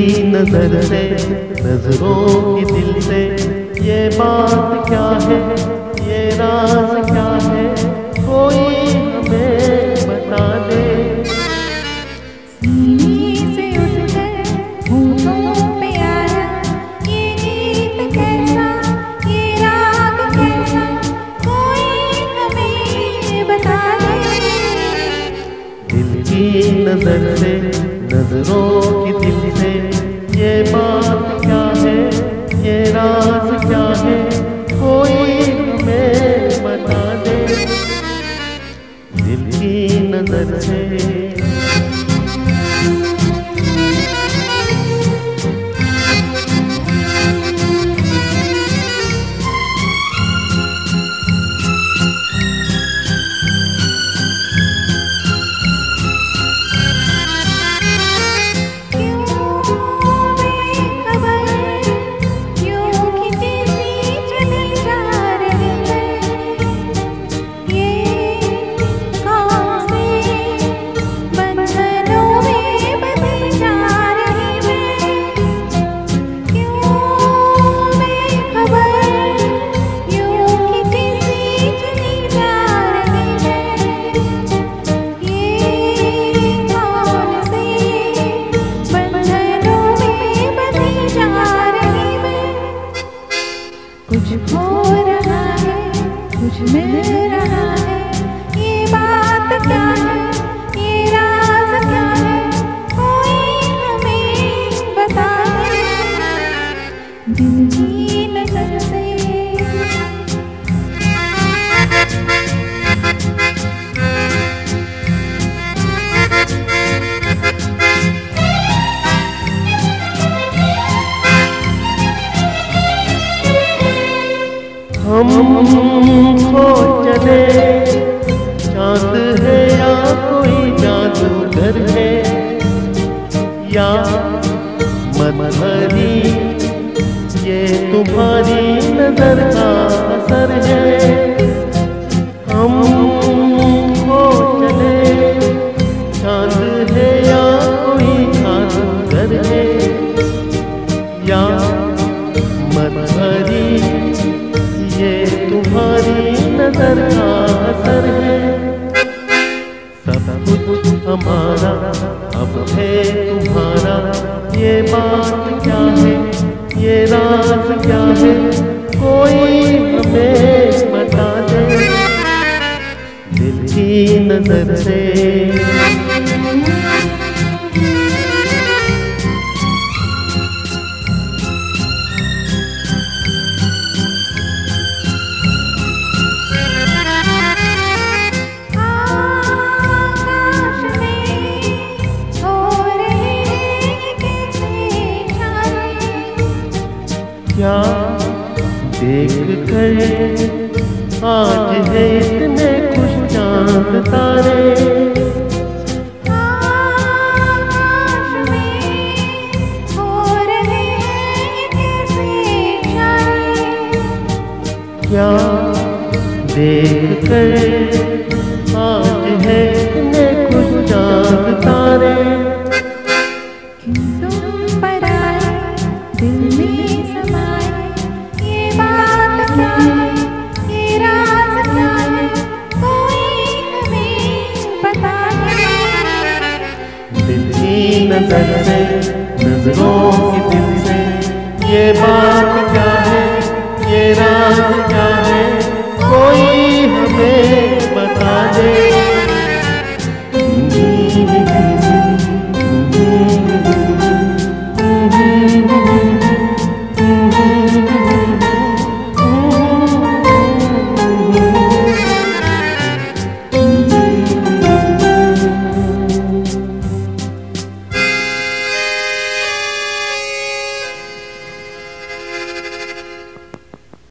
नजर से, नजरों की दिल से, ये बात क्या है, ये राज क्या है, कोई हमें बता दे। सीने से उठकर होठों पे आया ये गीत कैसा, ये राग कैसा, कोई हमें बता दे। दिल की नजर से, नजरों की दिल से, ये बात क्या है, ये राज क्या है, कोई हमें बता दे। दिल की नजर से। कुछ हो रहा है, कुछ मिल रहा है, ये बात क्या है, ये राज क्या है, कोई हमें बता दे। दिल की नजर से हम खो चले, चांद है या कोई जादूगर है, या मदहरी ये तुम्हारी नजर का असर है। हम खो चले, चांद है या कोई जादूगर है, या मदहरी ये तुम्हारी नजर का असर है। सब कुछ हमारा अब है तुम्हारा, ये बात क्या है, ये राज क्या है, कोई हमें बता दे। दिल की नजर से क्या देख कर आज है इतने खुश चांद तारे, आकाश में हो रहे हैं कैसे इशारे। क्या देख कर आज है इतने खुश चांद तारे। तुम पर आए दिल में समाए, ये बात क्या है, ये राज क्या है, कोई हमें बता दे। दिल की नजर से, नजरों की दिल से, ये बात क्या है, ये राज